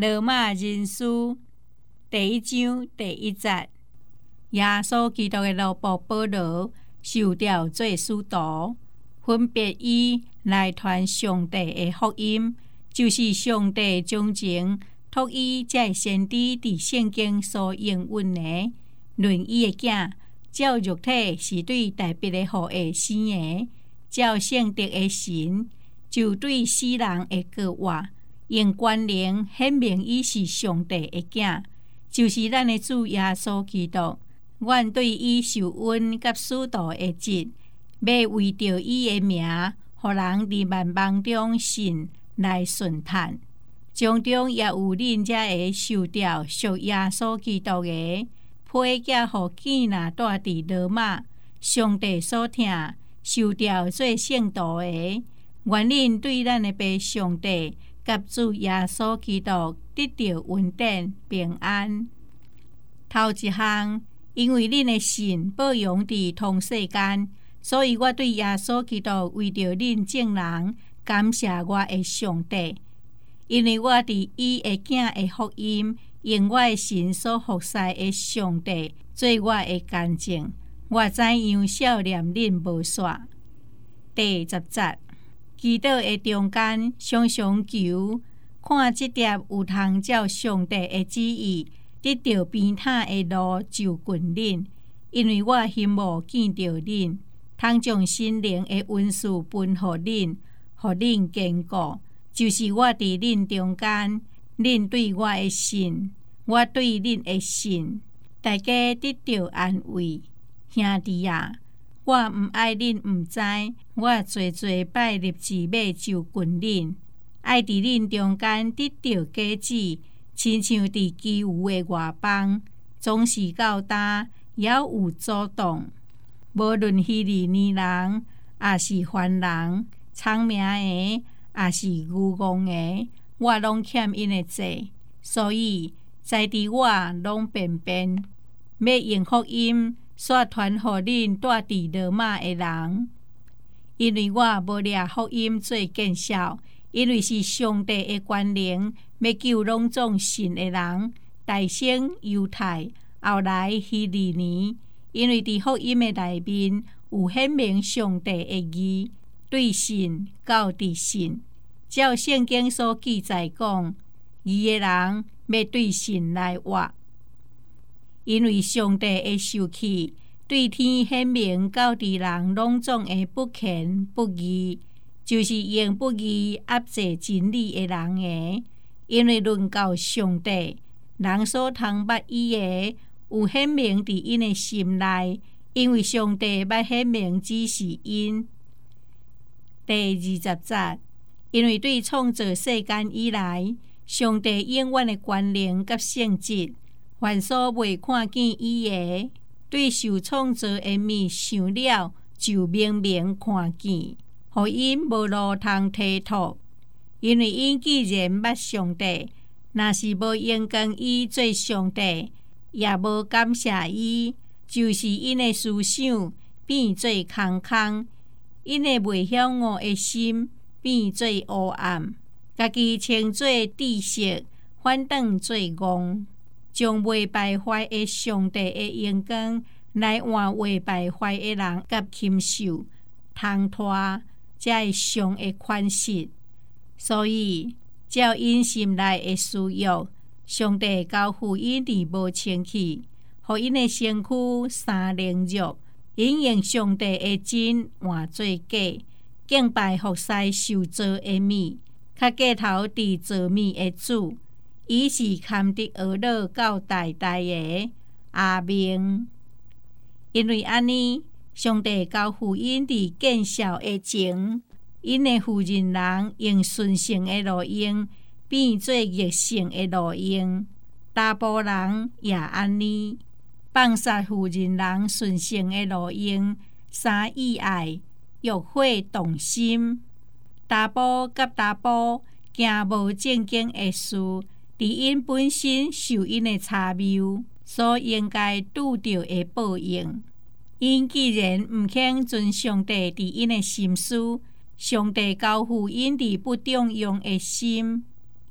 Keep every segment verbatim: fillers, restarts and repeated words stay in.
罗马人书第一章第一节，耶稣基督的奴仆保罗受调做使徒，分别以来传上帝的福音，就是上帝将前托伊这先知伫圣经所应允的。论伊的囝，照肉体是对大别的父的生的，照圣德的神就对死人的国话，用关联显明伊是上帝的囝，就是咱的主耶稣基督。阮对伊受恩甲使徒的职，要为着伊的名，互人伫万邦中信来顺叹。从中也有恁遮个受调属耶稣基督的，配嫁互囝仔住伫罗马，上帝所听受调做圣徒的，愿恁对咱的爸上帝甲主耶稣基督得到稳定平安。头一项，因为恁的信保养伫通世间，所以我对耶稣基督为着恁众人感谢我的上帝，因为我伫伊的囝的福音，用我的神所服侍的上帝做我的见证。我怎样少念恁无煞？第十节，祈祷的中间，常常求看即碟有通照上帝的旨意，得到边塔的路就近恁，因为我希望见到恁，通将心灵的温素分予恁，予恁坚固。就是我伫恁中间，恁对我的信，我对恁的信，大家得到安慰。兄弟啊，我毋爱恁毋知，我做做摆立志要就近恁，爱伫恁中间得到果子，亲像伫基有的外邦，总是到呾也有阻挡。无论希利尼人，也是番人，聪明的，也是愚戆的，我拢欠因的债，所以在伫我拢便便，要用福音煞传予恁住伫罗马的人，因为我无掠福音做见效，因为是上帝的权能，要救拢总信的人，大先犹太，后来希利尼，因为伫福音的内面有显明上帝的义，对信到伫信。照圣经所记载讲，义的人要对信来活，因为上帝的受气对天显明到伫人拢总的不虔不义，就是用不义压制真理的人的。因为论到上帝，人所通捌伊的，有显明伫因的心内，因为上帝捌显明只是因。第二十节，因为对创造世间以来，上帝永远的权能甲圣洁，凡所未看见伊的，对受创造的物想了，就明明看见，互因无路通体托。因为因既然捌上帝，若是无应跟伊做上帝，也无感谢伊，就是因的思想变做空空，因的袂晓悟的心变做黑暗，家己称做知识，反转做戆，将未败坏的上帝的阳光来换未败坏的人甲禽兽，通拖才会上的款式。所以照因心内的需要，上帝交付因伫无清气，互因的身躯三灵肉，因用上帝的真换做假，敬拜服侍受造的物，较过头伫造物的主，伊是堪得而乐到代代的。阿明。因为安尼，上帝交付因伫见效的前，因的妇人人用顺性的路用变做逆性的路用，查甫人也安尼，放杀妇人人顺性的路用，三意爱，欲火动心，查甫甲查甫行无正经的事，伫因本身受因的差谬，所应该拄着的报应。因既然毋肯遵上帝伫因的心思，上帝交付因伫不中用的心，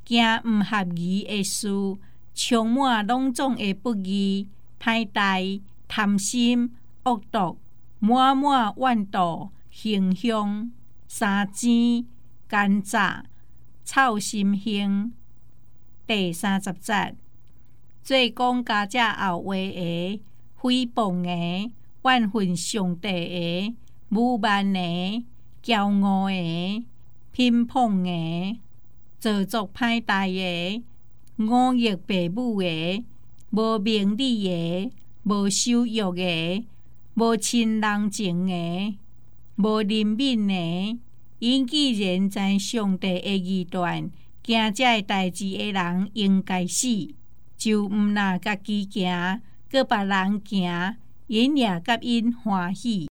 行毋合宜的事，充满拢总的不义、歹代、贪心、恶毒、满满怨妒、形象、三糋、奸诈、臭心性。第三十節，做講家者後話的、誹謗的、怨恨上帝的、侮慢的、驕傲的、偏頗的、做作歹代的、忤逆父母的、無明理的、無守約的、無親人情的、無憐憫的，因既然知上帝的義斷，行這個代志的人應該死，就毋若家己行，閣別人行，因也甲因歡喜。